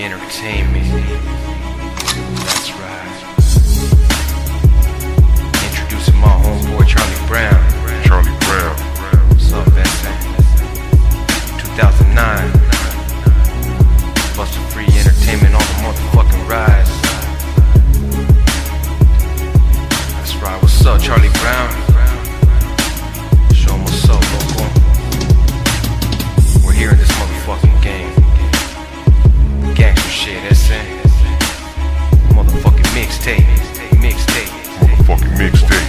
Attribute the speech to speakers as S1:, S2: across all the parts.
S1: Entertainment. That's right. Introducing my homeboy Charlie Brown.
S2: Charlie Brown.
S1: What's up, Vincent? 2009. Busta Free Entertainment on the motherfucking rise. That's right. What's up, Charlie Brown? Show 'em what's up, local. We're here in this motherfucking game. Gangster shit, that's it. Motherfucking mixtape.
S2: Motherfucking mixtape.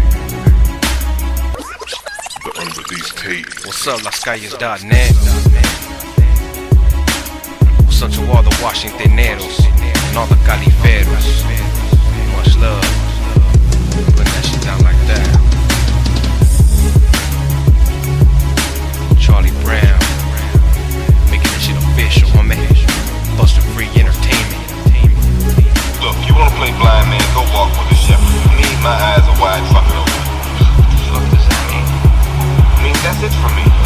S2: The unreleased tape.
S1: What's up, lascalles.net? What's up to all the Washingtoneros and all the Califeros? Much love. Putting that shit down like that. Charlie Brown. Making that shit official, homie. Busta Free Entertainment.
S3: Look, you wanna play blind man, go walk with a shepherd. Me, my eyes are wide, fuck it over.
S1: What the fuck does that mean?
S3: I mean, that's it for me.